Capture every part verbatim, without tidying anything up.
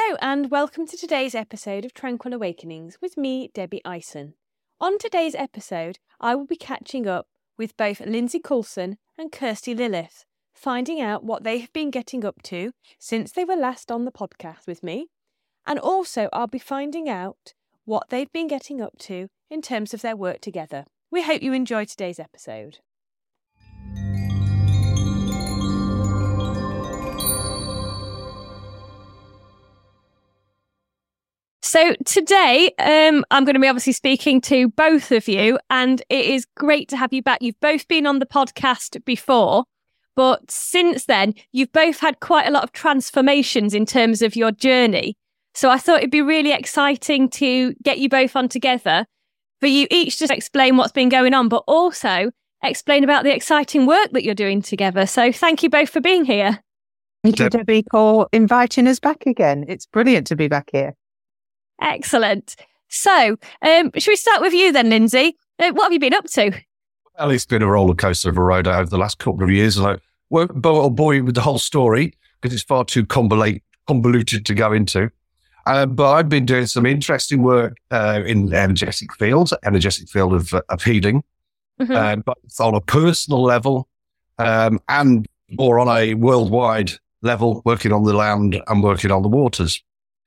Hello and welcome to today's episode of Tranquil Awakenings with me, Debbie Ison. On today's episode, I will be catching up with both Lindsay Coulson and Kirsty Lilith, finding out what they have been getting up to since they were last on the podcast with me, and also I'll be finding out what they've been getting up to in terms of their work together. We hope you enjoy today's episode. So today, um, I'm going to be obviously speaking to both of you, and it is great to have you back. You've both been on the podcast before, but since then, you've both had quite a lot of transformations in terms of your journey. So I thought it'd be really exciting to get you both on together, for you each just explain what's been going on, but also explain about the exciting work that you're doing together. So thank you both for being here. Thank you, Debbie, for inviting us back again. It's brilliant to be back here. Excellent. So, um, should we start with you then, Lindsay? Uh, what have you been up to? Well, it's been a roller coaster of a ride over the last couple of years. And I won't bore you with the whole story because it's far too convolute, convoluted to go into. Uh, but I've been doing some interesting work uh, in the energetic fields, energetic field of, of healing, mm-hmm. uh, but on a personal level um, and more on a worldwide level, working on the land and working on the waters.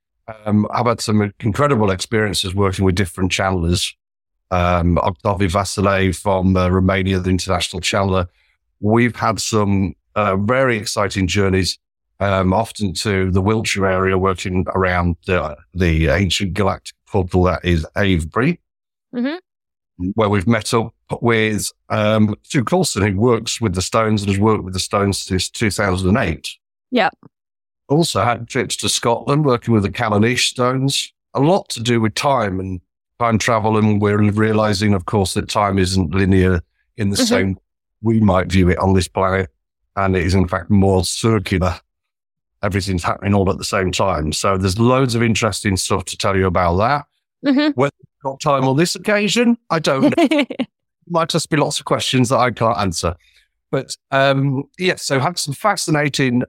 Um, I've had some incredible experiences working with different channelers. Um, Octavi Vasilev from uh, Romania, the international channeler. We've had some uh, very exciting journeys, um, often to the Wiltshire area, working around the, the ancient galactic portal that is Avebury, mm-hmm. where we've met up with um, Sue Coulson, who works with the stones and has worked with the stones since two thousand eight. Yeah. Also had trips to Scotland working with the Callanish stones, a lot to do with time and time travel. And we're realizing, of course, that time isn't linear in the mm-hmm. same we might view it on this planet. And it is, in fact, more circular. Everything's happening all at the same time. So there's loads of interesting stuff to tell you about that. Mm-hmm. Whether we've got time on this occasion, I don't know. Might just be lots of questions that I can't answer. But, um, yeah, so had some fascinating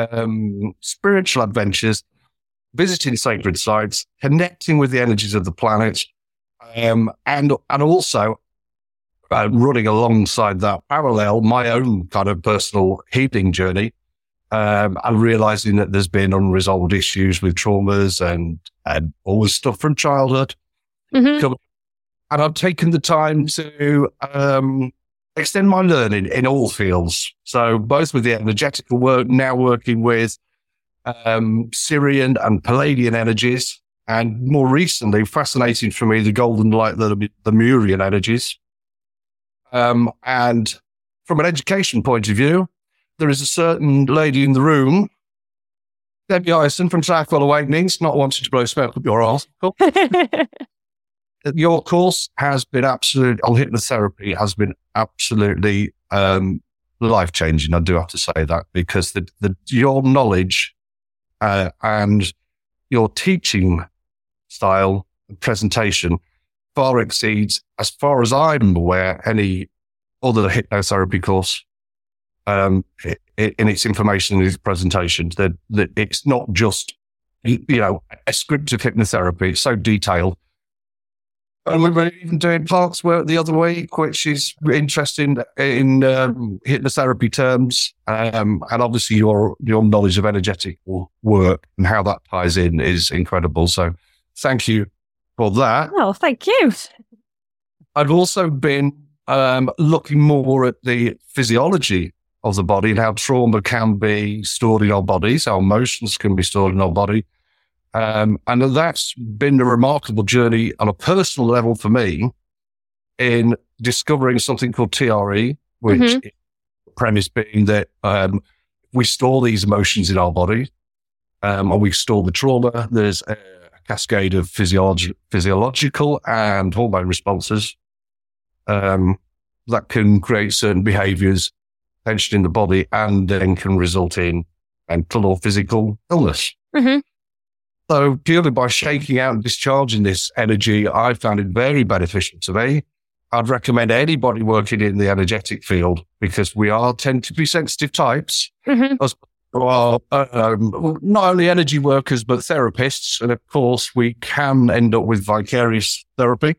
um, spiritual adventures, visiting sacred sites, connecting with the energies of the planet, um, and and also uh, running alongside that parallel my own kind of personal healing journey, um, and realizing that there's been unresolved issues with traumas and, and all the stuff from childhood. Mm-hmm. And I've taken the time to... Um, extend my learning in all fields. So both with the energetical work, now working with um, Syrian and Palladian energies, and more recently, fascinating for me, the golden light, the, the Murian energies. Um, and from an education point of view, there is a certain lady in the room, Debbie Ison from Tranquil Awakenings, not wanting to blow smoke up your arse. Your course has been absolute, on hypnotherapy, has been absolutely um, life-changing. I do have to say that because the, the your knowledge uh, and your teaching style and presentation far exceeds, as far as I'm aware, any other hypnotherapy course um, in its information and its presentation. That, that it's not just, you know, a script of hypnotherapy. It's so detailed. And we were even doing Park's work the other week, which is interesting in um, hypnotherapy terms. Um, and obviously your your knowledge of energetic work and how that ties in is incredible. So thank you for that. Oh, thank you. I've also been um, looking more at the physiology of the body and how trauma can be stored in our bodies, how emotions can be stored in our body. Um, and that's been a remarkable journey on a personal level for me in discovering something called T R E, which mm-hmm. the premise being that um, we store these emotions in our body, um, and we store the trauma. There's a cascade of physiolog- physiological and hormone responses um, that can create certain behaviors, tension in the body, and then can result in mental or physical illness. Mm-hmm. So purely by shaking out and discharging this energy, I found it very beneficial to me. I'd recommend anybody working in the energetic field because we are tend to be sensitive types. Mm-hmm. Us Well, um, not only energy workers, but therapists. And of course, we can end up with vicarious therapy.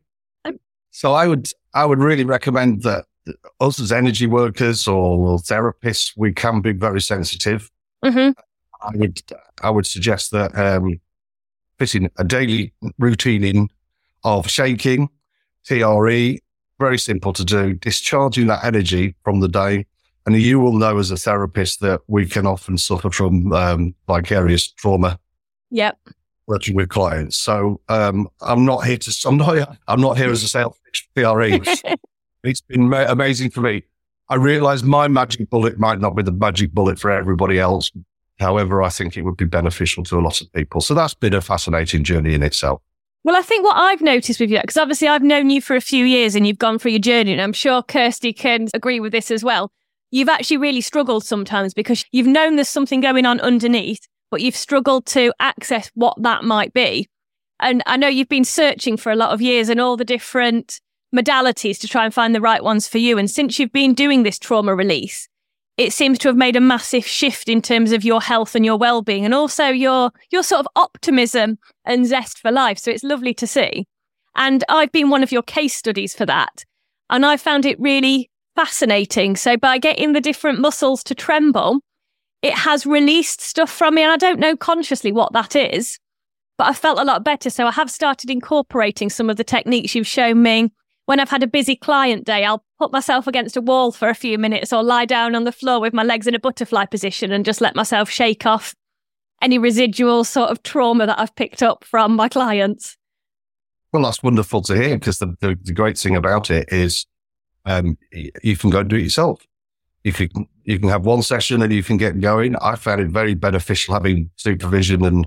So I would, I would really recommend that us as energy workers or therapists, we can be very sensitive. Mm-hmm. I would, I would suggest that um, fitting a daily routine in of shaking, T R E, very simple to do, discharging that energy from the day. And you will know as a therapist that we can often suffer from um, vicarious trauma. Yep. Working with clients. So um, I'm not here to, I'm not, I'm not here as a sales pitch for T R E. It's been ma- amazing for me. I realize my magic bullet might not be the magic bullet for everybody else. However, I think it would be beneficial to a lot of people. So that's been a fascinating journey in itself. Well, I think what I've noticed with you, because obviously I've known you for a few years and you've gone through your journey, and I'm sure Kirsty can agree with this as well. You've actually really struggled sometimes because you've known there's something going on underneath, but you've struggled to access what that might be. And I know you've been searching for a lot of years and all the different modalities to try and find the right ones for you. And since you've been doing this trauma release, it seems to have made a massive shift in terms of your health and your well-being, and also your your sort of optimism and zest for life. So it's lovely to see. And I've been one of your case studies for that. And I found it really fascinating. So by getting the different muscles to tremble, it has released stuff from me. And I don't know consciously what that is, but I felt a lot better. So I have started incorporating some of the techniques you've shown me. When I've had a busy client day, I'll put myself against a wall for a few minutes or lie down on the floor with my legs in a butterfly position and just let myself shake off any residual sort of trauma that I've picked up from my clients. Well, that's wonderful to hear, because the, the, the great thing about it is um, you can go and do it yourself. You can, you can have one session and you can get going. I found it very beneficial having supervision and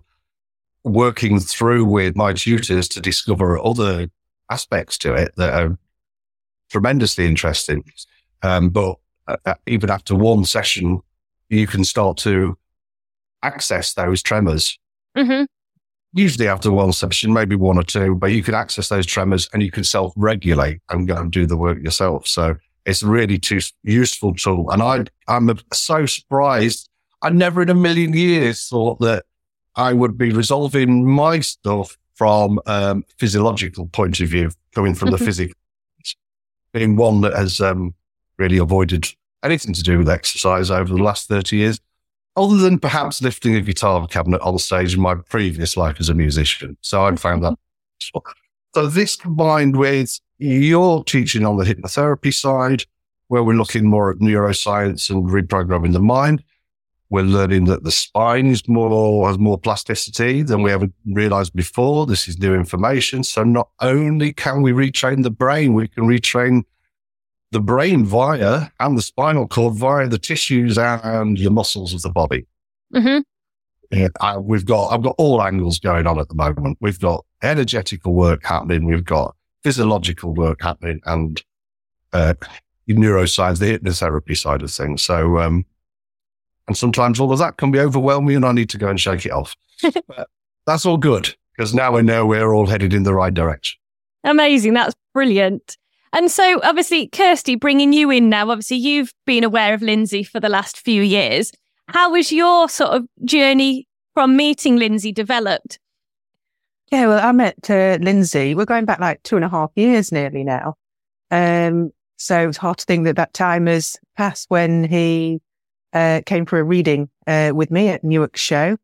working through with my tutors to discover other aspects to it that are tremendously interesting. Um, but uh, even after one session, you can start to access those tremors. Mm-hmm. Usually after one session, maybe one or two, but you can access those tremors and you can self-regulate and go and do the work yourself. So it's a really too useful tool. And I, I'm so surprised. I never in a million years thought that I would be resolving my stuff from a um, physiological point of view, coming from the physical, being one that has um, really avoided anything to do with exercise over the last thirty years, other than perhaps lifting a guitar cabinet on stage in my previous life as a musician. So I found that. So this combined with your teaching on the hypnotherapy side, where we're looking more at neuroscience and reprogramming the mind, we're learning that the spine is more, has more plasticity than we ever realized before. This is new information. So not only can we retrain the brain, we can retrain the brain via, and the spinal cord via the tissues and the muscles of the body. Mm-hmm. Yeah, I, we've got, I've got all angles going on at the moment. We've got energetical work happening. We've got physiological work happening, and uh, neuroscience, the hypnotherapy side of things. So, um, and sometimes all of that can be overwhelming and I need to go and shake it off. But that's all good, because now we know we're all headed in the right direction. Amazing. That's brilliant. And so obviously, Kirsty, bringing you in now, obviously you've been aware of Lindsay for the last few years. How was your sort of journey from meeting Lindsay developed? Yeah, well, I met uh, Lindsay. We're going back like two and a half years nearly now. Um, so it's hard to think that that time has passed when he uh, came for a reading uh, with me at Newark Show.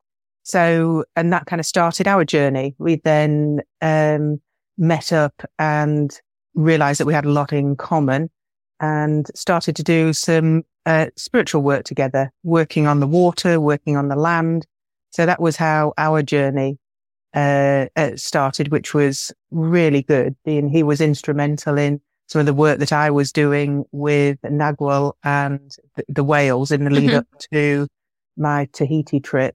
So, and that kind of started our journey. We then um, met up and realized that we had a lot in common and started to do some uh, spiritual work together, working on the water, working on the land. So that was how our journey uh, uh, started, which was really good. And he was instrumental in some of the work that I was doing with Nagual and the, the whales in the lead Mm-hmm. up to my Tahiti trip,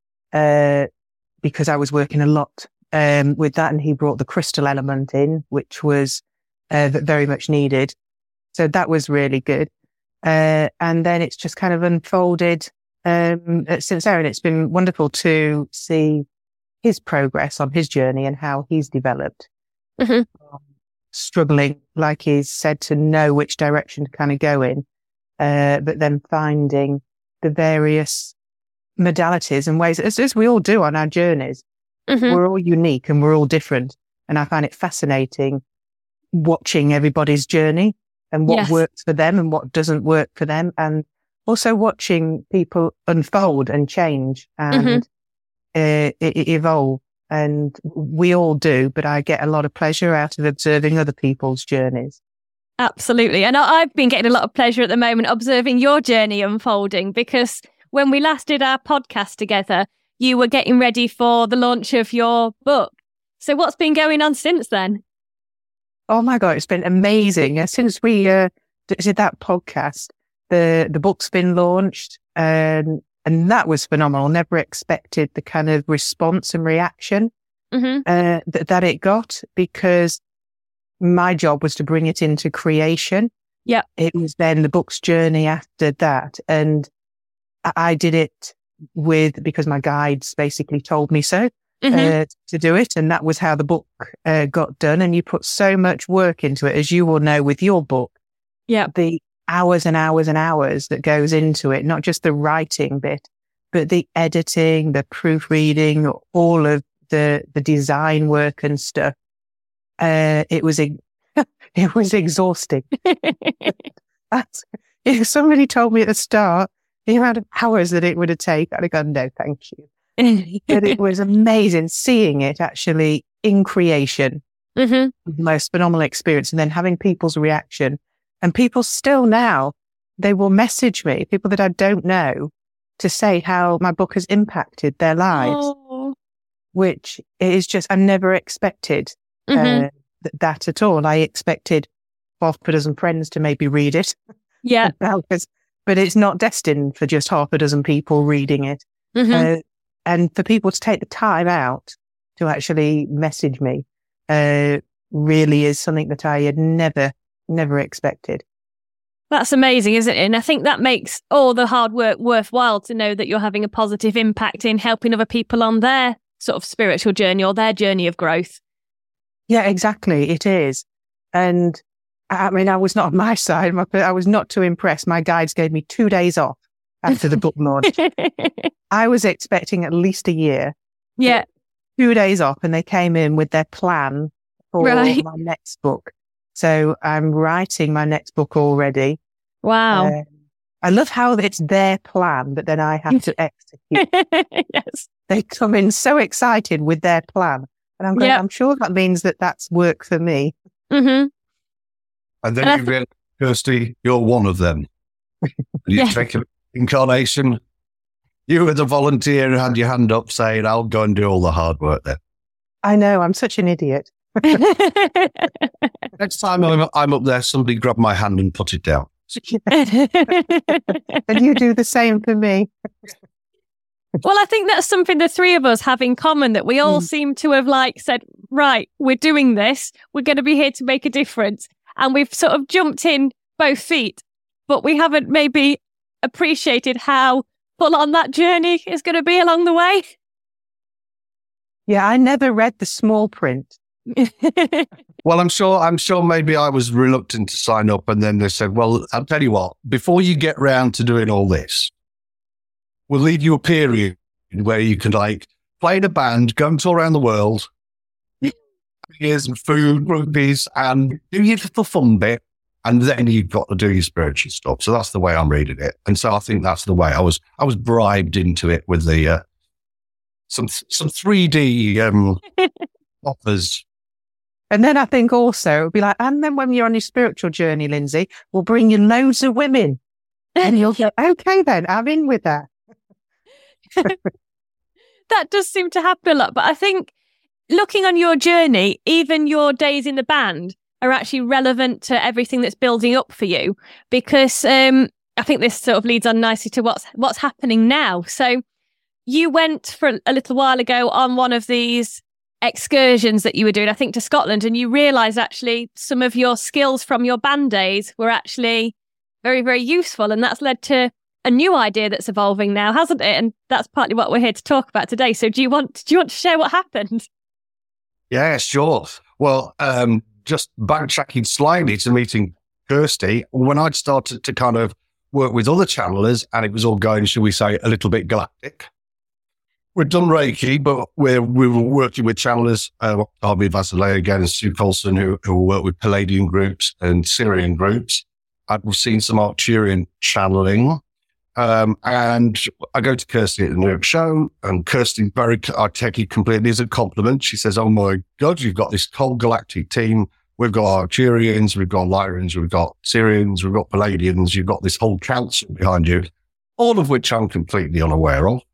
uh, because I was working a lot um, with that, and he brought the crystal element in, which was uh, very much needed. So that was really good. Uh, and then it's just kind of unfolded um, since there, and it's been wonderful to see his progress on his journey and how he's developed. Mm-hmm. Um, struggling, like he's said, to know which direction to kind of go in, uh, but then finding the various modalities and ways, as, as we all do on our journeys. Mm-hmm. We're all unique and we're all different. And I find it fascinating watching everybody's journey and what Yes. works for them and what doesn't work for them. And also watching people unfold and change and uh, e- e- evolve. And we all do, but I get a lot of pleasure out of observing other people's journeys. Absolutely. And I- I've been getting a lot of pleasure at the moment observing your journey unfolding, because when we last did our podcast together, you were getting ready for the launch of your book. So what's been going on since then? Oh my God, it's been amazing. Uh, Since we uh, d- did that podcast, the, the book's been launched and, and that was phenomenal. Never expected the kind of response and reaction Mm-hmm. uh, th- that it got, because my job was to bring it into creation. Yeah. It was then the book's journey after that. And I, I did it with, because my guides basically told me so. Mm-hmm. Uh, to do it. And that was how the book uh, got done. And you put so much work into it, as you will know with your book. Yeah. The hours and hours and hours that goes into it, not just the writing bit, but the editing, the proofreading, all of the, the design work and stuff. Uh, it was, ex- it was exhausting. That's, if somebody told me at the start the amount of hours that it would have taken, I'd have gone, no, thank you. But it was amazing seeing it actually in creation, Mm-hmm. the most phenomenal experience, and then having people's reaction. And people still now, they will message me, people that I don't know, to say how my book has impacted their lives, Oh. which is just, I never expected Mm-hmm. uh, th- that at all. I expected half a dozen friends to maybe read it, Yeah. because- but it's not destined for just half a dozen people reading it. Mm-hmm. Uh, and for people to take the time out to actually message me uh, really is something that I had never, never expected. That's amazing, isn't it? And I think that makes all the hard work worthwhile, to know that you're having a positive impact in helping other people on their sort of spiritual journey or their journey of growth. Yeah, exactly. It is. And I mean, I was not on my side. My, I was not too impressed. My guides gave me two days off after the book launch. I was expecting at least a year. Yeah. Two days off, and they came in with their plan for Right. my next book. So I'm writing my next book already. Wow. Uh, I love how it's their plan, but then I have to execute. Yes. They come in so excited with their plan. And I'm going, Yep. I'm sure that means that that's work for me. Mm-hmm. And then And I you realize, Kirsty, you're one of them. You Yeah. take an incarnation. You were the volunteer who had your hand up saying, I'll go and do all the hard work then. I know, I'm such an idiot. Next time I'm, I'm up there, somebody grab my hand and put it down. And you do the same for me. Well, I think that's something the three of us have in common, that we all Mm. seem to have like said, right, we're doing this. We're going to be here to make a difference. And we've sort of jumped in both feet, but we haven't maybe appreciated how full on that journey is going to be along the way. Yeah, I never read the small print. Well, I'm sure, I'm sure maybe I was reluctant to sign up. And then they said, well, I'll tell you what, before you get round to doing all this, we'll leave you a period where you can like play in a band, go and tour around the world, beers and food, rupees, and do your little fun bit. And then you've got to do your spiritual stuff. So that's the way I'm reading it. And so I think that's the way I was, I was bribed into it with the, uh, some, some three D, um, offers. And then I think also it'll be like, and then when you're on your spiritual journey, Lindsay, we'll bring you loads of women. And you'll go, okay, then I'm in with that. That does seem to happen a lot. But I think looking on your journey, even your days in the band are actually relevant to everything that's building up for you, because um, I think this sort of leads on nicely to what's what's happening now. So you went for a little while ago on one of these excursions that you were doing, I think to Scotland, and you realised actually some of your skills from your band days were actually very, very useful. And that's led to a new idea that's evolving now, hasn't it? And that's partly what we're here to talk about today. So do you want do you want to share what happened? Yeah, sure. Well, um, just backtracking slightly to meeting Kirsty, when I'd started to kind of work with other channelers, and it was all going, shall we say, a little bit galactic. We've done Reiki, but we're, we were working with channelers, uh, Octavia Vasilei again and Sue Colson, who, who work with Palladian groups and Syrian groups. I've seen some Arcturian channeling. Um, and I go to Kirsty at the New York show, and Kirsty, very, I take it completely as a compliment. She says, oh my God, you've got this whole galactic team. We've got Arcturians, we've got Lyrians, we've got Syrians, we've got Palladians. You've got this whole council behind you, all of which I'm completely unaware of.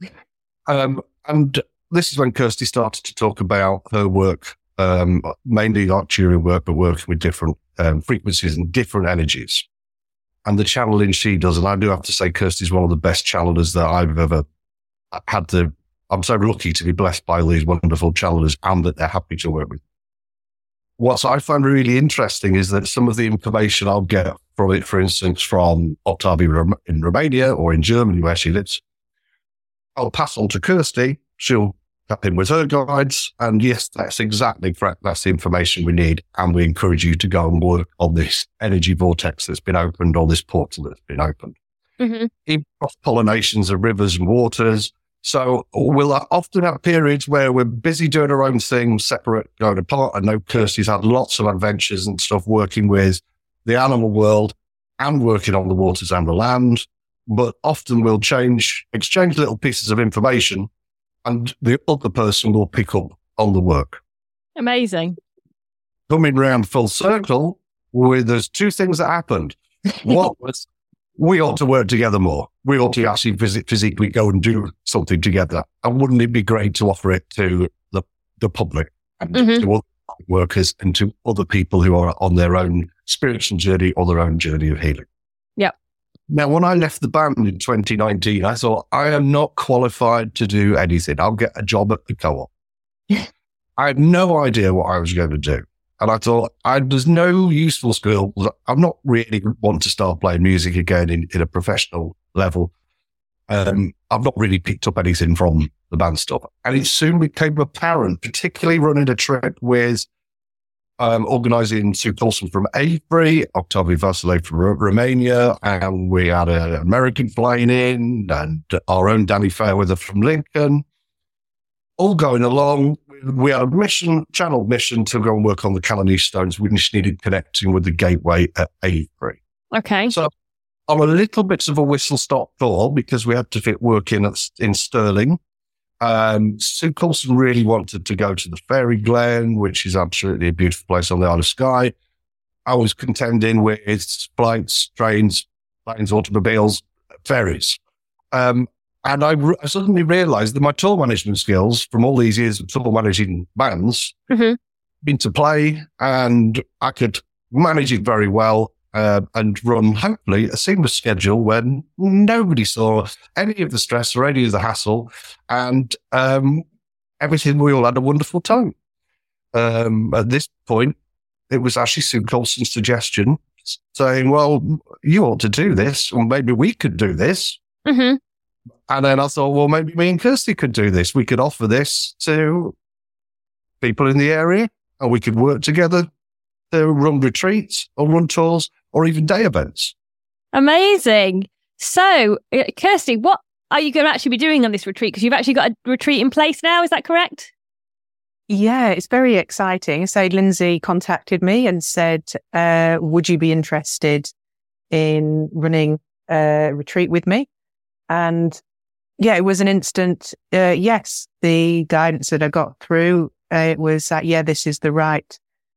Um, and this is when Kirsty started to talk about her work, um, mainly Arcturian work, but working with different um, frequencies and different energies. And the channeling she does, and I do have to say, Kirsty's one of the best channelers that I've ever had to, I'm so lucky to be blessed by these wonderful channelers and that they're happy to work with. What I find really interesting is that some of the information I'll get from it, for instance, from Octavia in Romania or in Germany where she lives, I'll pass on to Kirsty. She'll tap in with her guides. And yes, that's exactly correct. That's the information we need. And we encourage you to go and work on this energy vortex that's been opened, or this portal that's been opened. Mm-hmm. In cross-pollinations of rivers and waters. So we'll often have periods where we're busy doing our own thing, separate, going apart. I know Kirsty's had lots of adventures and stuff working with the animal world and working on the waters and the land. But often we'll change, exchange little pieces of information, and the other person will pick up on the work. Amazing. Coming round full circle, where there's two things that happened. One was we ought to work together more. We ought to actually visit, physically go and do something together. And wouldn't it be great to offer it to the, the public and mm-hmm. to other workers and to other people who are on their own spiritual journey or their own journey of healing? Yep. Now, when I left the band in twenty nineteen, I thought, I am not qualified to do anything. I'll get a job at the co-op. I had no idea what I was going to do. And I thought, I, there's no useful skill. I'm not really want to start playing music again in, in a professional level. Um, I've not really picked up anything from the band stuff. And it soon became apparent, particularly running a trip with Um, organising Sue Colson from Avebury, Octavia Vasilei from R- Romania, and we had an American flying in, and our own Danny Fairweather from Lincoln, all going along. We had a mission, channel mission to go and work on the Calaniche stones. We just needed connecting with the gateway at Avebury. Okay. So I'm a little bit of a whistle-stop tour because we had to fit work in, at, in Stirling. Um, Sue Colson really wanted to go to the Fairy Glen, which is absolutely a beautiful place on the Isle of Skye. I was contending with flights, trains, planes, automobiles, ferries. Um, and I, re- I suddenly realized that my tour management skills from all these years of tour managing bands mm-hmm. been to play, and I could manage it very well. Uh, and run, hopefully, a seamless schedule when nobody saw any of the stress or any of the hassle, and um, everything, we all had a wonderful time. Um, at this point, it was actually Sue Colson's suggestion, saying, well, you ought to do this, or maybe we could do this. Mm-hmm. And then I thought, well, maybe me and Kirsty could do this. We could offer this to people in the area, and we could work together to run retreats or run tours, or even day events. Amazing. So, uh, Kirsty, what are you going to actually be doing on this retreat? Because you've actually got a retreat in place now, is that correct? Yeah, it's very exciting. So Lindsay contacted me and said, uh, would you be interested in running a retreat with me? And yeah, it was an instant uh, yes. The guidance that I got through, uh, it was that, yeah, this is the right,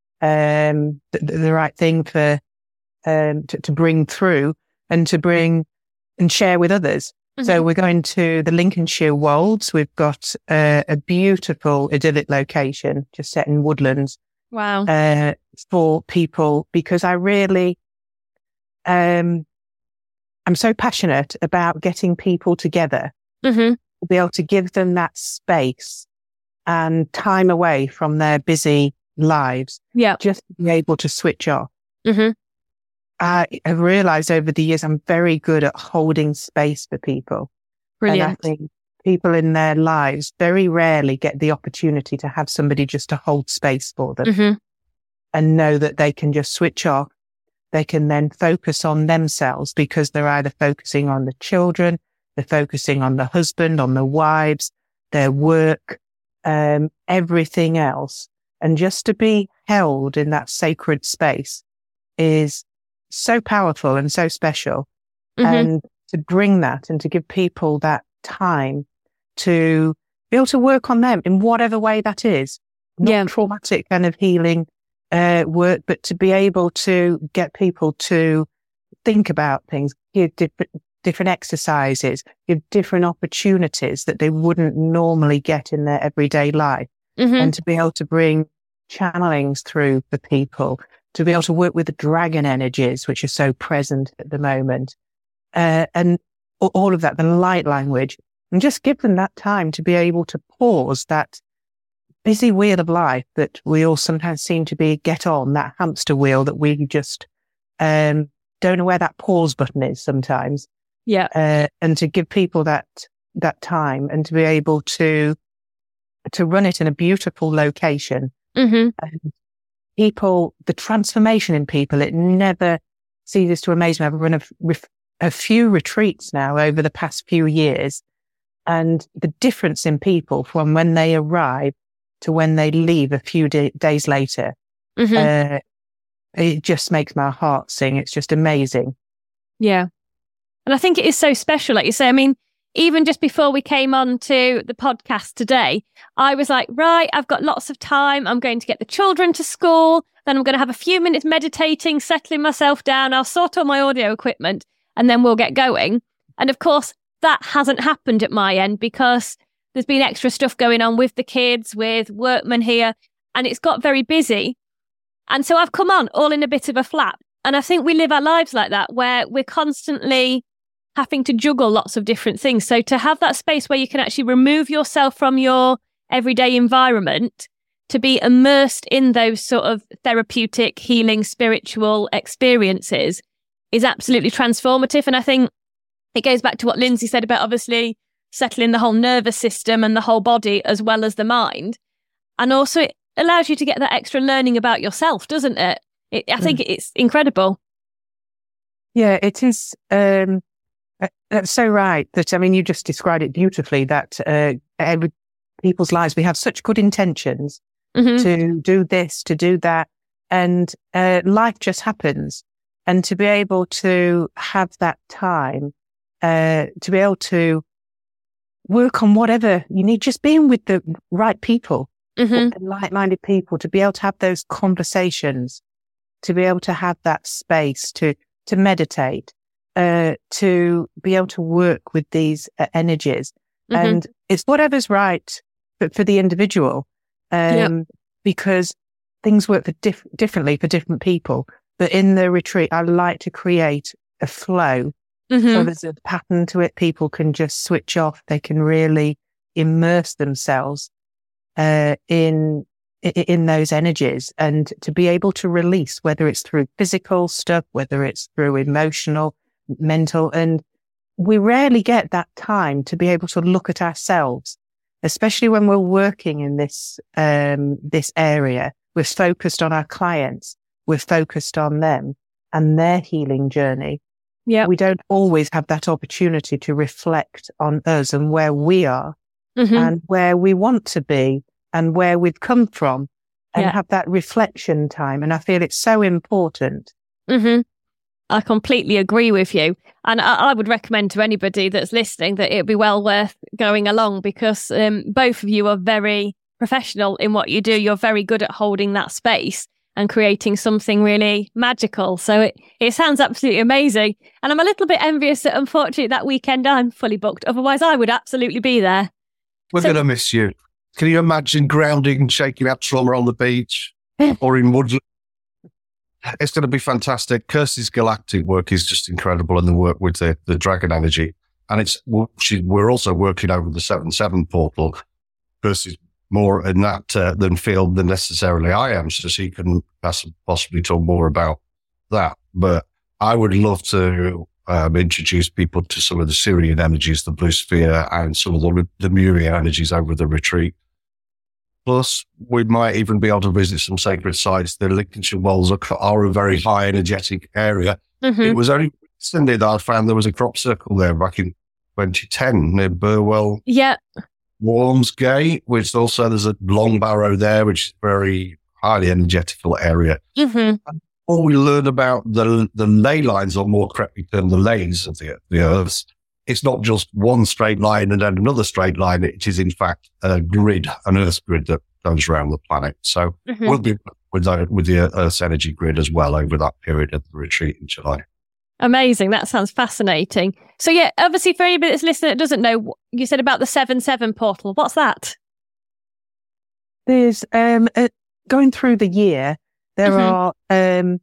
um, the, the right thing for Um, to, to bring through and to bring and share with others. Mm-hmm. So we're going to the Lincolnshire Wolds. We've got uh, a beautiful idyllic location just set in woodlands. Wow. Uh, for people, because I really, um, I'm so passionate about getting people together mm-hmm. to be able to give them that space and time away from their busy lives. Yeah. Just to be able to switch off. Mm-hmm. I have realized over the years I'm very good at holding space for people. Brilliant. And I think people in their lives very rarely get the opportunity to have somebody just to hold space for them mm-hmm. and know that they can just switch off they can then focus on themselves, because they're either focusing on the children, they're focusing on the husband, on the wives, their work, um, everything else. And just to be held in that sacred space is so powerful and so special. Mm-hmm. And to bring that and to give people that time to be able to work on them in whatever way that is, not yeah. traumatic kind of healing uh, work, but to be able to get people to think about things, give different, different exercises, give different opportunities that they wouldn't normally get in their everyday life. Mm-hmm. And to be able to bring channelings through for people, to be able to work with the dragon energies, which are so present at the moment, uh, and all of that, the light language, and just give them that time to be able to pause that busy wheel of life that we all sometimes seem to be get on, that hamster wheel that we just um, don't know where that pause button is sometimes. Yeah. Uh, and to give people that that time and to be able to to run it in a beautiful location. Mm-hmm. And people, the transformation in people, it never ceases to amaze me. I've run a, a few retreats now over the past few years, and the difference in people from when they arrive to when they leave a few d- days later, mm-hmm. uh, it just makes my heart sing. It's just amazing. Yeah. And I think it is so special, like you say. I mean, even just before we came on to the podcast today, I was like, right, I've got lots of time. I'm going to get the children to school. Then I'm going to have a few minutes meditating, settling myself down. I'll sort all my audio equipment and then we'll get going. And of course, that hasn't happened at my end because there's been extra stuff going on with the kids, with workmen here, and it's got very busy. And so I've come on all in a bit of a flap. And I think we live our lives like that, where we're constantly having to juggle lots of different things. So to have that space where you can actually remove yourself from your everyday environment to be immersed in those sort of therapeutic, healing, spiritual experiences is absolutely transformative. And I think it goes back to what Lindsay said about obviously settling the whole nervous system and the whole body as well as the mind. And also it allows you to get that extra learning about yourself, doesn't it? it I think mm. it's incredible. Yeah, it is. Um, that's so right. That I mean, you just described it beautifully. That uh, every people's lives, we have such good intentions mm-hmm. to do this, to do that, and uh, life just happens. And to be able to have that time, uh, to be able to work on whatever you need, just being with the right people, mm-hmm. like-minded people, to be able to have those conversations, to be able to have that space to to meditate. Uh, to be able to work with these uh, energies. Mm-hmm. And it's whatever's right for, for the individual, um, yep. because things work for diff- differently for different people. But in the retreat, I like to create a flow. Mm-hmm. So there's a pattern to it. People can just switch off. They can really immerse themselves uh, in in those energies, and to be able to release, whether it's through physical stuff, whether it's through emotional, mental, and we rarely get that time to be able to look at ourselves, especially when we're working in this um this area. We're focused on our clients, we're focused on them and their healing journey. Yeah, we don't always have that opportunity to reflect on us and where we are mm-hmm. and where we want to be and where we've come from, and yeah. have that reflection time. And I feel it's so important. Mm-hmm. I completely agree with you. And I, I would recommend to anybody that's listening that it'd be well worth going along, because um, both of you are very professional in what you do. You're very good at holding that space and creating something really magical. So it, it sounds absolutely amazing. And I'm a little bit envious that unfortunately that weekend I'm fully booked. Otherwise I would absolutely be there. We're so, going to miss you. Can you imagine grounding and shaking out trauma on the beach or in Woodland? It's going to be fantastic. Kirsty's galactic work is just incredible, and the work with the, the dragon energy. And it's she, we're also working over the seven seven portal. Kirsty's more in that uh, than field than necessarily I am, so she can possibly talk more about that. But I would love to um, introduce people to some of the Sirian energies, the Blue Sphere, and some of the Lemurian energies over the retreat. Plus, we might even be able to visit some sacred sites. The Lincolnshire Wolds are, are a very high energetic area. Mm-hmm. It was only recently that I found there was a crop circle there back in twenty ten near Burwell. Yeah. Walmsgate, which also there's a long barrow there, which is a very highly energetical area. Mm-hmm. All we learn about the the ley lines, or more correctly termed the lays of the, the Earth, it's not just one straight line and then another straight line. It is in fact a grid, an Earth grid that goes around the planet. So mm-hmm. we'll be with the, with the Earth's energy grid as well over that period of the retreat in July. Amazing. That sounds fascinating. So yeah, obviously for anybody that's listening that doesn't know, you said about the seven seven portal. What's that? There's, um, uh, going through the year, there mm-hmm. are um,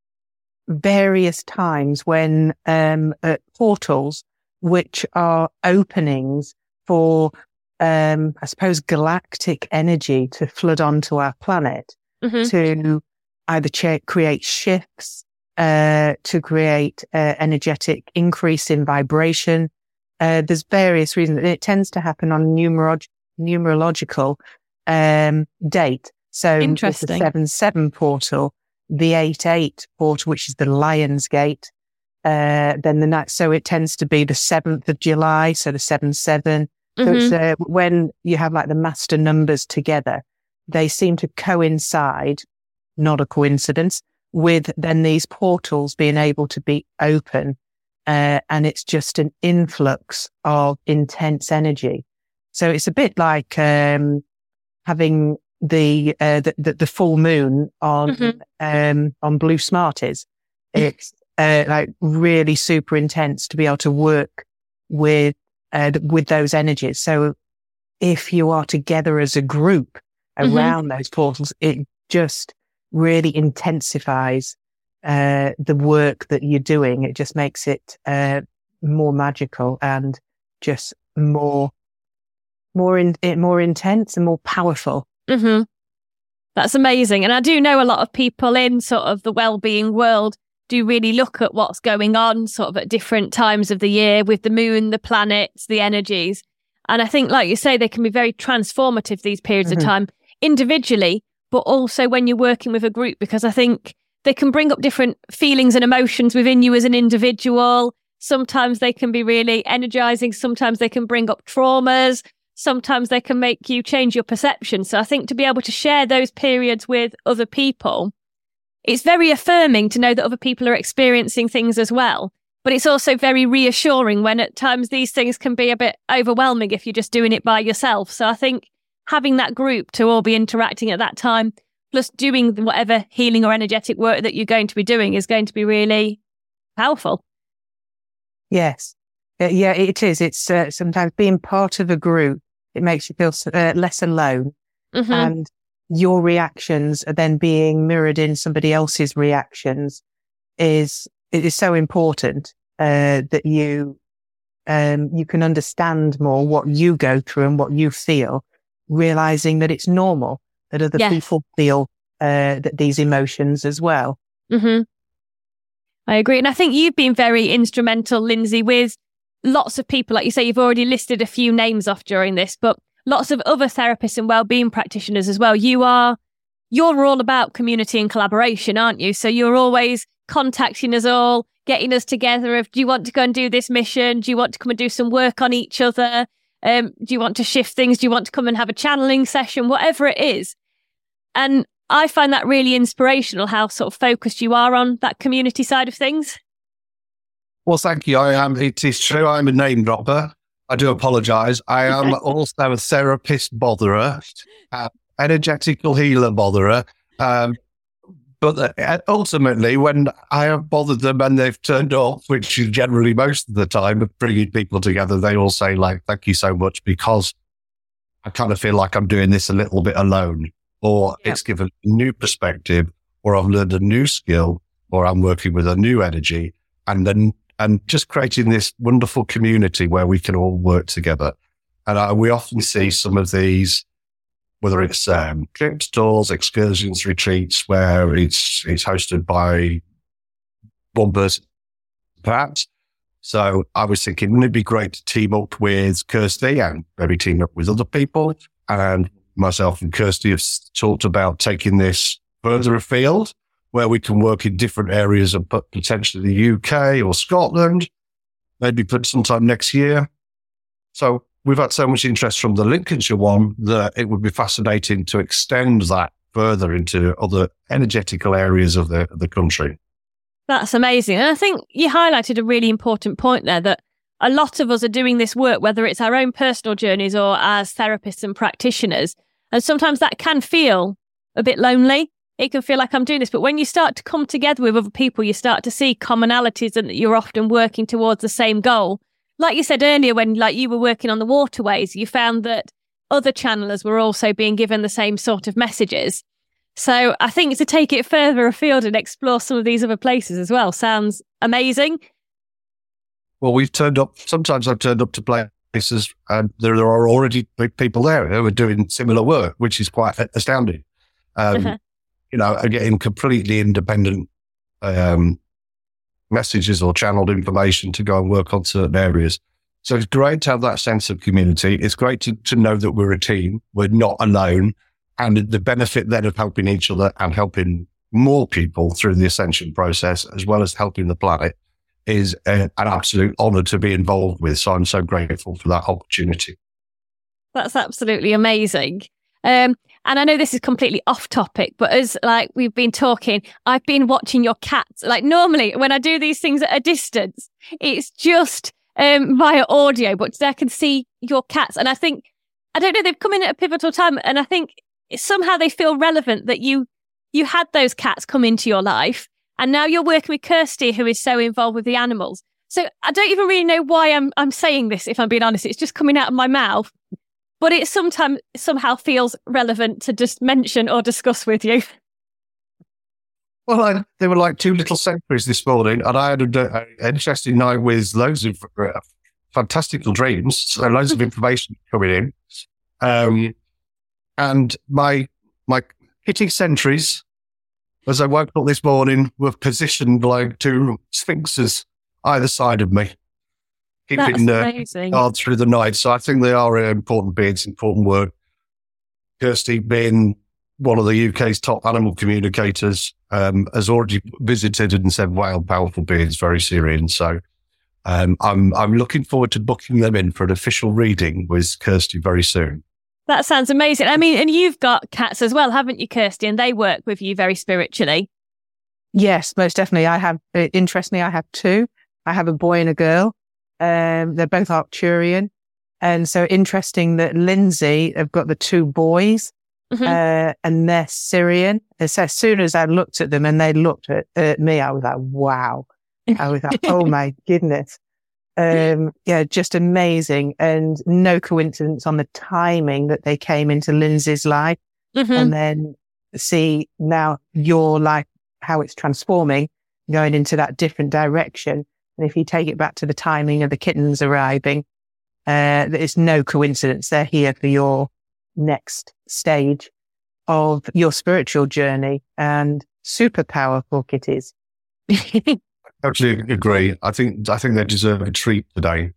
various times when um, uh, portals, which are openings for, um, I suppose, galactic energy to flood onto our planet, mm-hmm. to either ch- create shifts, uh, to create uh, energetic increase in vibration. Uh, there's various reasons. It tends to happen on numerolog- numerological um, date. So interesting. The seven seven portal, the eight eight portal, which is the Lion's Gate. Uh, then the night, so it tends to be the seventh of July, so the seven seven. Mm-hmm. So it's uh, when you have like the master numbers together, they seem to coincide, not a coincidence, with then these portals being able to be open, uh, and it's just an influx of intense energy. So it's a bit like um, having the, uh, the the the full moon on mm-hmm. um, on Blue Smarties. It's Uh, like really super intense to be able to work with, uh, with those energies. So if you are together as a group around mm-hmm. those portals, it just really intensifies, uh, the work that you're doing. It just makes it, uh, more magical and just more, more in, more intense and more powerful. Mm-hmm. That's amazing. And I do know a lot of people in sort of the well-being world do really look at what's going on sort of at different times of the year with the moon, the planets, the energies. And I think, like you say, they can be very transformative, these periods mm-hmm. of time, individually, but also when you're working with a group, because I think they can bring up different feelings and emotions within you as an individual. Sometimes they can be really energizing. Sometimes they can bring up traumas. Sometimes they can make you change your perception. So I think to be able to share those periods with other people, it's very affirming to know that other people are experiencing things as well. But it's also very reassuring when at times these things can be a bit overwhelming if you're just doing it by yourself. So I think having that group to all be interacting at that time, plus doing whatever healing or energetic work that you're going to be doing, is going to be really powerful. Yes. Uh, yeah, it is. It's uh, sometimes being part of a group, it makes you feel uh, less alone. Mm-hmm. And your reactions are then being mirrored in somebody else's reactions is, it is so important, uh, that you, um, you can understand more what you go through and what you feel, realizing that it's normal, that other yes. people feel, uh, that these emotions as well. Mm-hmm. I agree. And I think you've been very instrumental, Lindsay, with lots of people. Like you say, you've already listed a few names off during this, but lots of other therapists and wellbeing practitioners as well. You are, you're all about community and collaboration, aren't you? So you're always contacting us all, getting us together. Of, do you want to go and do this mission? Do you want to come and do some work on each other? Um, do you want to shift things? Do you want to come and have a channeling session? Whatever it is. And I find that really inspirational, how sort of focused you are on that community side of things. Well, thank you. I am, it is true, I'm a name dropper. I do apologise. I am also a therapist botherer, uh, energetical healer botherer. Um, but uh, ultimately, when I have bothered them and they've turned off, which is generally most of the time of bringing people together, they all say, like, thank you so much, because I kind of feel like I'm doing this a little bit alone, or yep. it's given a new perspective, or I've learned a new skill, or I'm working with a new energy, and then and just creating this wonderful community where we can all work together. And uh, we often see some of these, whether it's um, trips, tours, excursions, retreats, where it's it's hosted by one person, perhaps. So I was thinking, wouldn't it be great to team up with Kirsty and maybe team up with other people and myself and Kirsty have talked about taking this further afield, where we can work in different areas of potentially the U K or Scotland, maybe put sometime next year. So we've had so much interest from the Lincolnshire one that it would be fascinating to extend that further into other energetical areas of the, of the country. That's amazing. And I think you highlighted a really important point there, that a lot of us are doing this work, whether it's our own personal journeys or as therapists and practitioners. And sometimes that can feel a bit lonely. It can feel like I'm doing this. But when you start to come together with other people, you start to see commonalities and that you're often working towards the same goal. Like you said earlier, when like you were working on the waterways, you found that other channelers were also being given the same sort of messages. So I think to take it further afield and explore some of these other places as well sounds amazing. Well, we've turned up, sometimes I've turned up to places and there, there are already people there who are doing similar work, which is quite astounding. Um, uh-huh. You know, getting completely independent um, messages or channeled information to go and work on certain areas. So it's great to have that sense of community. It's great to, to know that we're a team. We're not alone. And the benefit then of helping each other and helping more people through the ascension process, as well as helping the planet, is a, an absolute honour to be involved with. So I'm so grateful for that opportunity. That's absolutely amazing. Um, and I know this is completely off topic, but as like we've been talking, I've been watching your cats. Like normally when I do these things at a distance, it's just um, via audio, but today I can see your cats. And I think, I don't know, they've come in at a pivotal time. And I think somehow they feel relevant that you, you had those cats come into your life. And now you're working with Kirsty, who is so involved with the animals. So I don't even really know why I'm I'm saying this, if I'm being honest. It's just coming out of my mouth. But it sometimes somehow feels relevant to just mention or discuss with you. Well, I, they were like two little sentries this morning, and I had an interesting night with loads of uh, fantastical dreams, so loads of information coming in. Um, and my my kitty sentries, as I woke up this morning, were positioned like two sphinxes either side of me, keeping uh, guard through the night. So I think they are uh, important beings, important work. Kirsty, being one of the U K's top animal communicators, um, has already visited and said, wow, powerful beings, very serious. So um, I'm I'm looking forward to booking them in for an official reading with Kirsty very soon. That sounds amazing. I mean, and you've got cats as well, haven't you, Kirsty? And they work with you very spiritually. Yes, most definitely. I have, uh, interestingly, I have two. I have a boy and a girl. Um, they're both Arcturian. And so interesting that Lindsay have got the two boys, mm-hmm. uh, and they're Syrian. And so as soon as I looked at them and they looked at, at me, I was like, wow. I was like, oh my goodness. Um, yeah, just amazing, and no coincidence on the timing that they came into Lindsay's life, mm-hmm. and then see now your life, how it's transforming, going into that different direction. And if you take it back to the timing of the kittens arriving, uh, it's no coincidence. They're here for your next stage of your spiritual journey, and super powerful kitties. Absolutely agree. I think I think they deserve a treat today.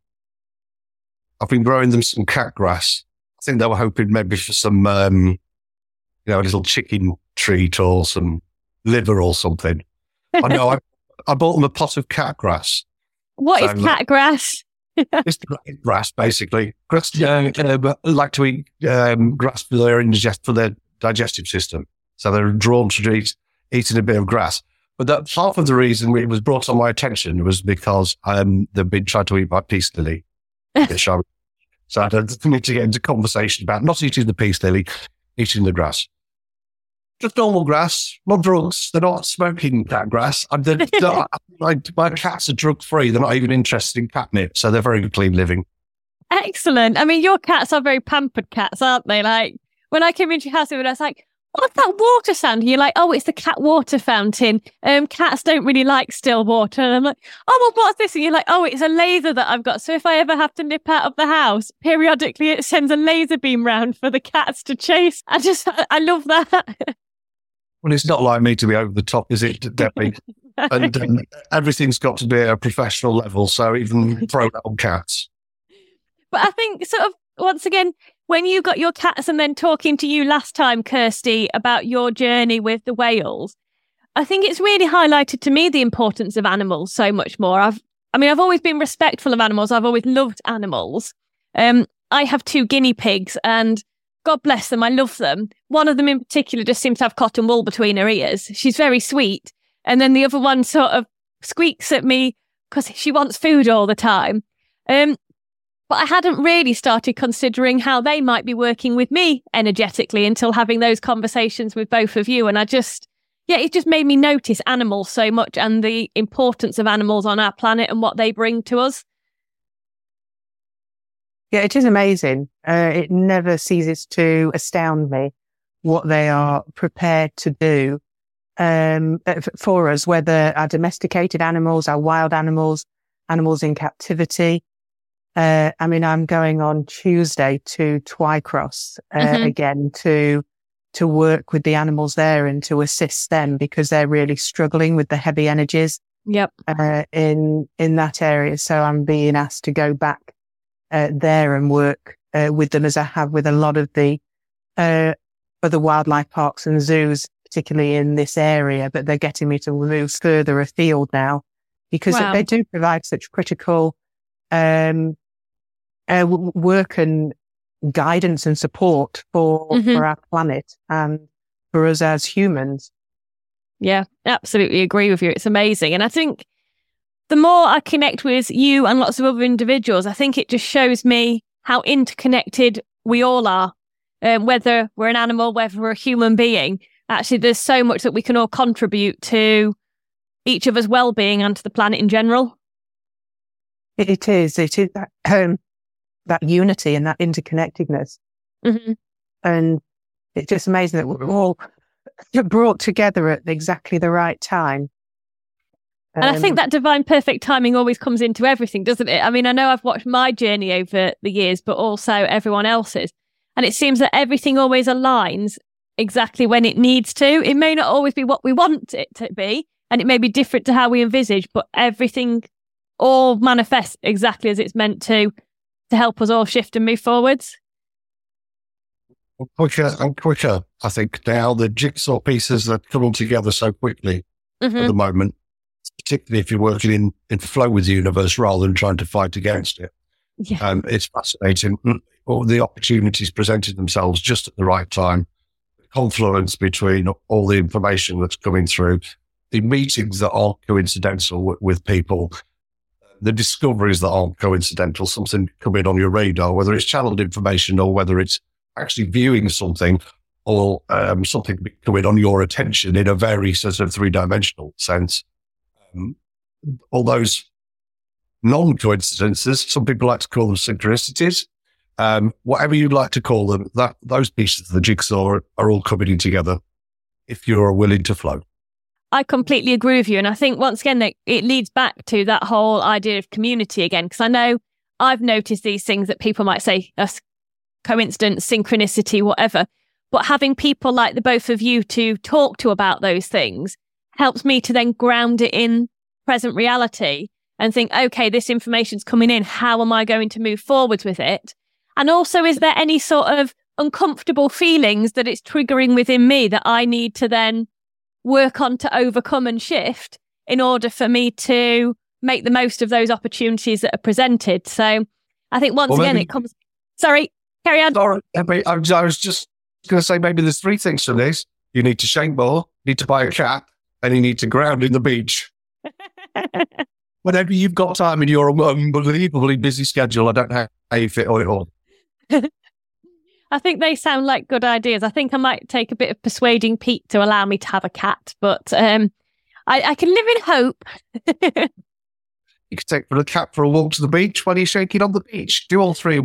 I've been growing them some cat grass. I think they were hoping maybe for some, um, you know, a little chicken treat or some liver or something. I know. I, I bought them a pot of cat grass. What so, is cat grass? It's grass, basically. Grass, uh, uh, like to eat um, grass for their indigest for their digestive system, so they're drawn to eat, eating a bit of grass. But that half of the reason it was brought on my attention was because um, they've been trying to eat my peace lily. So I need to get into conversation about not eating the peace lily, eating the grass. Just normal grass, not drugs. They're not smoking cat grass. And they're, they're, my, my cats are drug free. They're not even interested in catnip, so they're very clean living. Excellent. I mean, your cats are very pampered cats, aren't they? Like when I came into your house, I was like, what's that water sound? And you're like, oh, it's the cat water fountain. Um, cats don't really like still water. And I'm like, oh, well, what's this? And you're like, oh, it's a laser that I've got. So if I ever have to nip out of the house, periodically it sends a laser beam round for the cats to chase. I just, I love that. Well, it's not like me to be over the top, is it, Debbie? And um, everything's got to be at a professional level. So even program cats. But I think sort of, once again, when you got your cats and then talking to you last time, Kirsty, about your journey with the whales, I think it's really highlighted to me the importance of animals so much more. I've, I mean, I've always been respectful of animals. I've always loved animals. Um, I have two guinea pigs and God bless them. I love them. One of them in particular just seems to have cotton wool between her ears. She's very sweet. And then the other one sort of squeaks at me because she wants food all the time. Um, but I hadn't really started considering how they might be working with me energetically until having those conversations with both of you. And I just, yeah, it just made me notice animals so much and the importance of animals on our planet and what they bring to us. Yeah, it is amazing. Uh, it never ceases to astound me what they are prepared to do um, for us, whether our domesticated animals, our wild animals, animals in captivity. Uh, I mean, I'm going on Tuesday to Twycross uh, mm-hmm. again to to work with the animals there and to assist them because they're really struggling with the heavy energies yep. uh, in in that area. So I'm being asked to go back Uh, there and work uh, with them as I have with a lot of the uh, other wildlife parks and zoos, particularly in this area. But they're getting me to move further afield now because wow. they do provide such critical um, uh, w- work and guidance and support for, mm-hmm. for our planet and for us as humans. Yeah, absolutely agree with you. It's amazing. And I think the more I connect with you and lots of other individuals, I think it just shows me how interconnected we all are. Um, whether we're an animal, whether we're a human being, actually there's so much that we can all contribute to each of us' well-being and to the planet in general. It is. It is that, um, that unity and that interconnectedness. Mm-hmm. And it's just amazing that we're all brought together at exactly the right time. And um, I think that divine perfect timing always comes into everything, doesn't it? I mean, I know I've watched my journey over the years, but also everyone else's. And it seems that everything always aligns exactly when it needs to. It may not always be what we want it to be, and it may be different to how we envisage, but everything all manifests exactly as it's meant to, to help us all shift and move forwards. Quicker and quicker, I think now the jigsaw pieces are coming together so quickly mm-hmm. at the moment. Particularly if you're working in, in flow with the universe rather than trying to fight against it. Yeah. Um, it's fascinating. All the opportunities presented themselves just at the right time. The confluence between all the information that's coming through, the meetings that aren't coincidental with, with people, the discoveries that aren't coincidental, something coming on your radar, whether it's channeled information or whether it's actually viewing something or um, something coming on your attention in a very sort of three-dimensional sense. Um, all those non-coincidences, some people like to call them synchronicities, um, whatever you'd like to call them, that those pieces of the jigsaw are, are all coming together if you're willing to flow. I completely agree with you. And I think once again, that it leads back to that whole idea of community again, because I know I've noticed these things that people might say a coincidence, synchronicity, whatever, but having people like the both of you to talk to about those things helps me to then ground it in present reality and think, okay, this information's coming in. How am I going to move forwards with it? And also, is there any sort of uncomfortable feelings that it's triggering within me that I need to then work on to overcome and shift in order for me to make the most of those opportunities that are presented? So I think once well, again, maybe, it comes... Sorry, carry on. Sorry, I was just going to say maybe there's three things to this. You need to shake more, you need to buy a cat, and you need to ground in the beach. Whenever you've got time in your unbelievably busy schedule, I don't know how you fit on it all. I think they sound like good ideas. I think I might take a bit of persuading Pete to allow me to have a cat, but um, I, I can live in hope. You could take the cat for a walk to the beach while you're shaking on the beach. Do all three.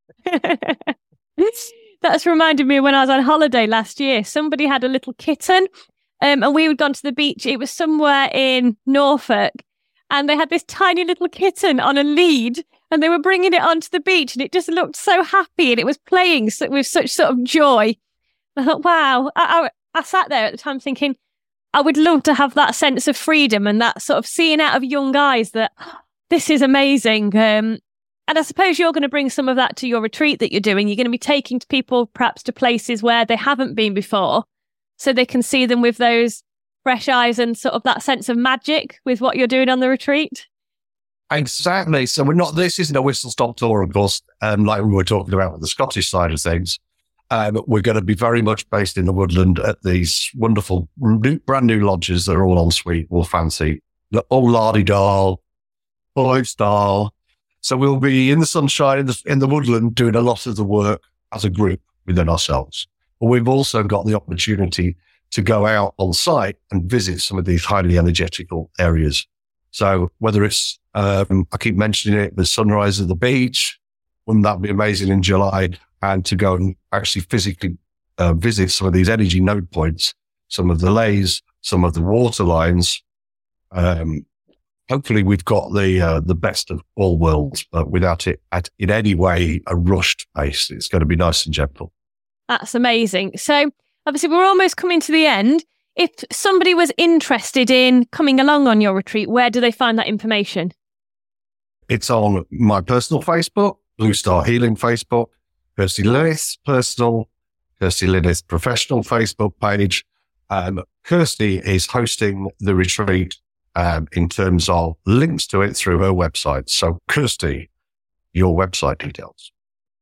That's reminded me of when I was on holiday last year. Somebody had a little kitten. Um, and we had gone to the beach. It was somewhere in Norfolk, and they had this tiny little kitten on a lead, and they were bringing it onto the beach, and it just looked so happy, and it was playing so, with such sort of joy. I thought, wow. I, I, I sat there at the time thinking, I would love to have that sense of freedom and that sort of seeing out of young eyes that oh, this is amazing. Um, And I suppose you're going to bring some of that to your retreat that you're doing. You're going to be taking to people perhaps to places where they haven't been before, so they can see them with those fresh eyes and sort of that sense of magic with what you're doing on the retreat. Exactly. So we're not, this isn't a whistle-stop tour, of course, um, like we were talking about with the Scottish side of things. Um, we're going to be very much based in the woodland at these wonderful, new, brand new lodges that are all en suite, all fancy, all la-di-da, all style. So we'll be in the sunshine, in the, in the woodland, doing a lot of the work as a group within ourselves. But we've also got the opportunity to go out on site and visit some of these highly energetical areas. So whether it's, um, I keep mentioning it, the sunrise at the beach, wouldn't that be amazing in July? And to go and actually physically uh, visit some of these energy node points, some of the lays, some of the water lines. Um, hopefully we've got the uh, the best of all worlds, but without it at in any way a rushed pace. It's going to be nice and gentle. That's amazing. So obviously we're almost coming to the end. If somebody was interested in coming along on your retreat, where do they find that information? It's on my personal Facebook, Blue Star Healing Facebook, Kirsty Lilith personal, Kirsty Lilith professional Facebook page. Um, Kirsty is hosting the retreat um, in terms of links to it through her website. So Kirsty, your website details.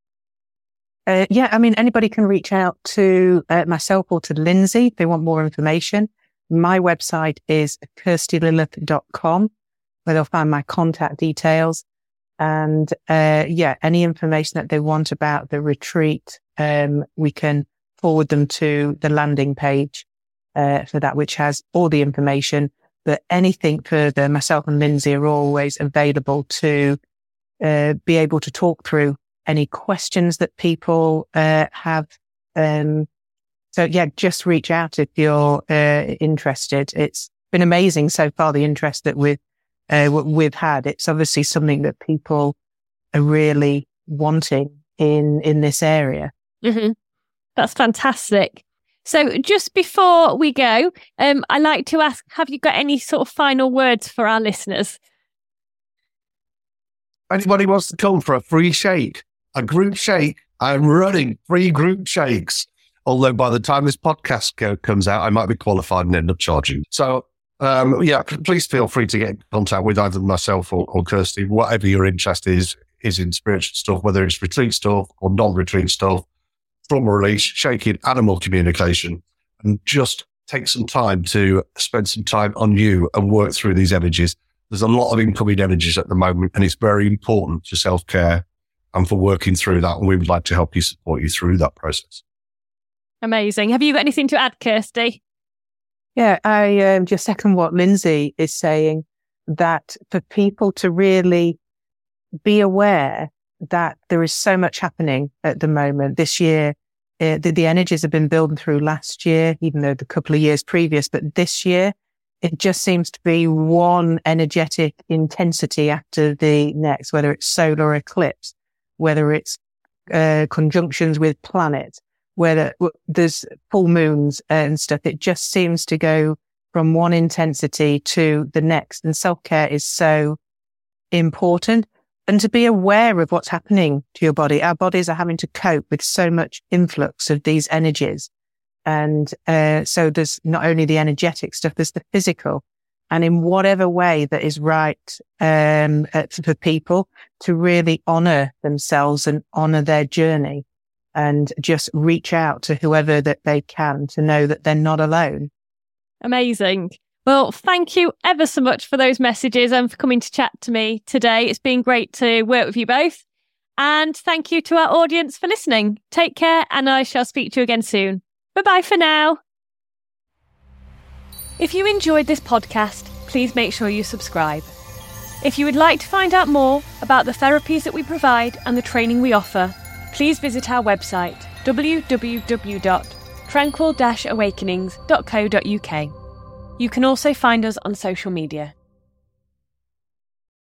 Uh, yeah, I mean, anybody can reach out to uh, myself or to Lindsay if they want more information. My website is kirsty lilith dot com, where they'll find my contact details. And uh, yeah, any information that they want about the retreat, um, we can forward them to the landing page uh, for that, which has all the information. But anything further, myself and Lindsay are always available to uh, be able to talk through any questions that people uh, have. Um, so yeah, just reach out if you're uh, interested. It's been amazing so far, the interest that we've, uh, we've had. It's obviously something that people are really wanting in, in this area. Mm-hmm. That's fantastic. So just before we go, um, I like to ask, have you got any sort of final words for our listeners? Anybody wants to come for a free shake? A group shake. I'm running free group shakes. Although by the time this podcast go, comes out, I might be qualified and end up charging. So, um, yeah, please feel free to get in contact with either myself or, or Kirsty. Whatever your interest is, is in spiritual stuff, whether it's retreat stuff or non-retreat stuff, trauma release, shaking, animal communication, and just take some time to spend some time on you and work through these energies. There's a lot of incoming energies at the moment, and it's very important for self-care and for working through that. And we would like to help you, support you through that process. Amazing. Have you got anything to add, Kirsty? Yeah, I um, just second what Lindsay is saying, that for people to really be aware that there is so much happening at the moment. This year, uh, the, the energies have been building through last year, even though the couple of years previous, but this year, it just seems to be one energetic intensity after the next, whether it's solar eclipse, whether it's uh, conjunctions with planets, whether there's full moons and stuff. It just seems to go from one intensity to the next. And self-care is so important. And to be aware of what's happening to your body. Our bodies are having to cope with so much influx of these energies. And uh, so there's not only the energetic stuff, there's the physical. And in whatever way that is right um, for people to really honor themselves and honor their journey, and just reach out to whoever that they can to know that they're not alone. Amazing. Well, thank you ever so much for those messages and for coming to chat to me today. It's been great to work with you both. And thank you to our audience for listening. Take care, and I shall speak to you again soon. Bye-bye for now. If you enjoyed this podcast, please make sure you subscribe. If you would like to find out more about the therapies that we provide and the training we offer, please visit our website, w w w dot tranquil dash awakenings dot co dot u k. You can also find us on social media.